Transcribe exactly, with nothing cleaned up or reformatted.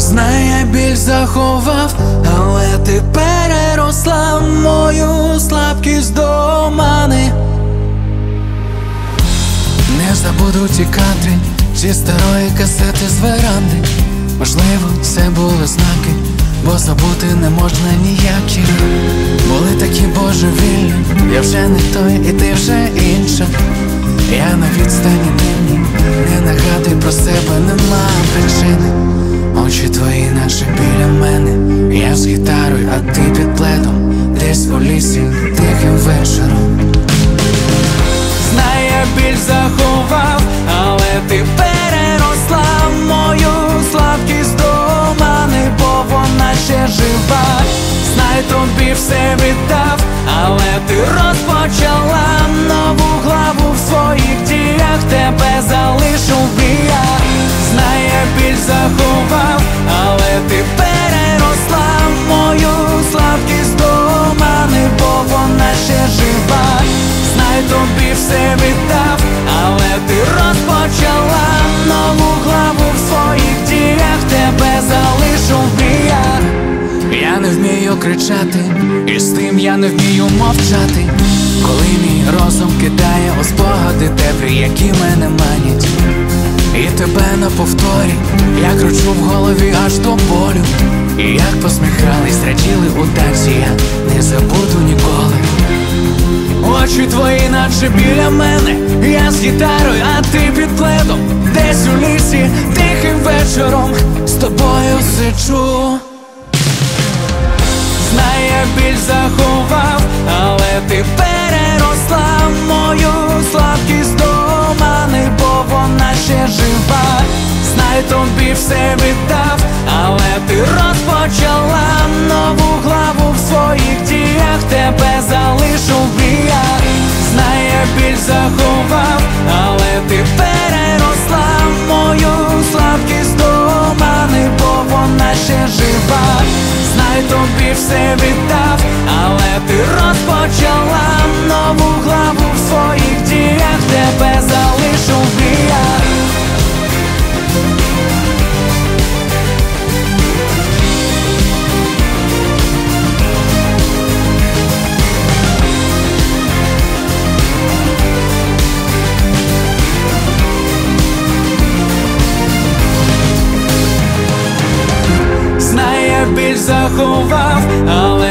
Знай, я біль заховав, але ти переросла мою слабкість до мани. Не забуду ті кадри зі старої касети з веранди. Можливо, це були знаки, бо забути не можна ніякі. Були такі божевільні, я вже не той і ти вже інша. Я на відстані дивні, не нагадуй про себе, нема причини. Очі твої наче біля мене, я з гітарою, а ти під пледом, десь у лісі тихим вечором. Знай, я біль заховав, але ти переросла мою слабкість до мани, бо вона ще жива. Знай, тобі все віддав, але ти розпочала нову главу в своїх діях, тебе залишу в біях. Знай, я біль заховав, але ти переросла мою слабкість до мани, бо вона ще жива. Знай, тобі все віддав, але ти розпочала нову главу в своїх діях, тебе залишу в біях. Я не вмію кричати, і з тим я не вмію мовчати. Коли мій розум кидає у спогади темрі, які мене манять, і тебе на повторі я кручу в голові аж до болю. І як посміхались, раділи у танці, я не забуду ніколи. Очі твої наче біля мене, я з гітарою, а ти під пледом, десь у лісі тихим вечором з тобою сиджу. Знай, я біль заховав, але ти переросла мою слабкість до мани, бо вона ще жива. Знай, тобі все віддав, але ти розпочала нову главу в своїх діях, тебе залишу в біях. Знай, я біль заховав, але ти переросла мою слабкість до мани, бо вона ще жива. Знай, тобі все віддав, але ти розпочала нову главу в своїх діях, тебе залишу в біях. Знай, я біль заховав, але